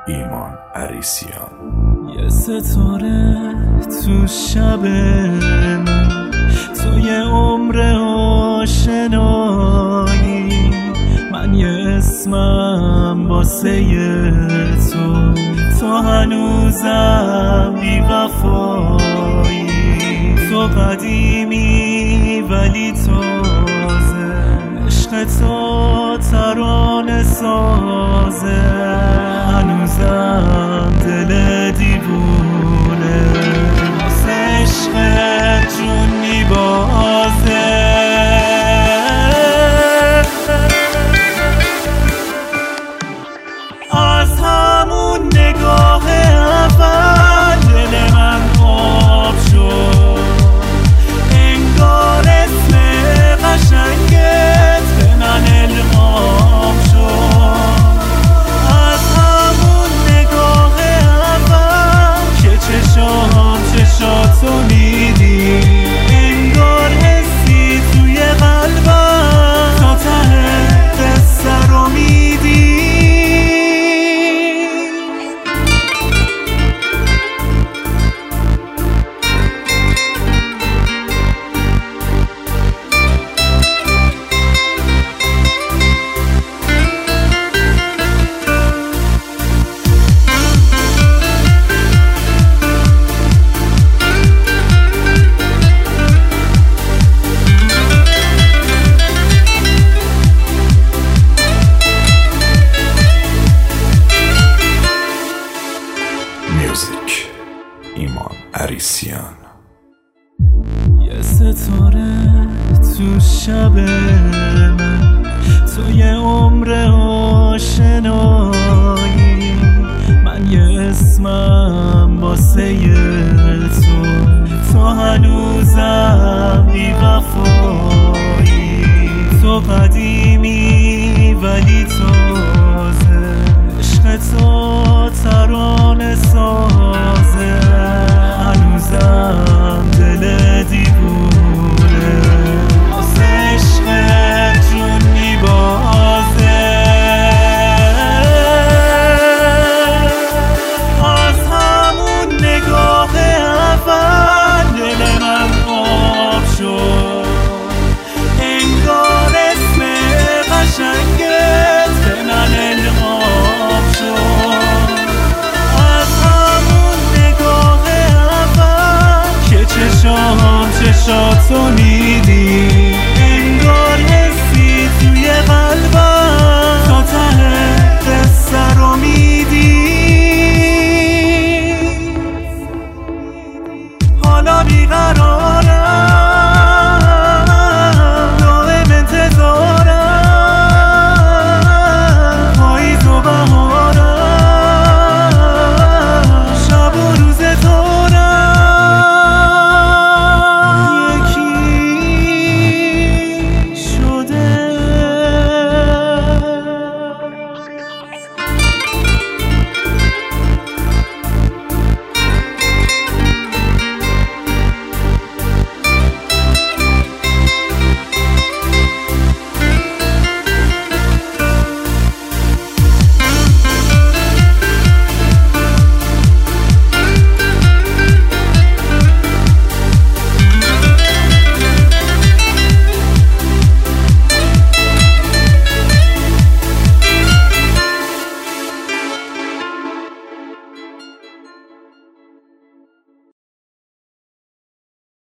ایمان عریسیان. یه ستاره تو شب من، تو یه عمر آشنایی، من یه اسمم واسه تو، تو هنوزم بی وفایی، تو قدیمی ولی تازه، عشق تو ترانه سازه، هنوزم دل دیوونه واسه عشق جون میبازه. از همون نگاه اول دل من آب شد، انگار اسم قشنگت به من الهام شد. از همون نگاه اول که چشاتو میدی، انگار حسی توی قلبم تا ته قصه رو میدی. میوزیک ایمان عریسیان. یه ستاره تو شب من، تو یه عمر آشنایی، من یه اسمم واسه تو، تو هنوزم بی وفایی، تو قدیمی ولی تازه، عشق تو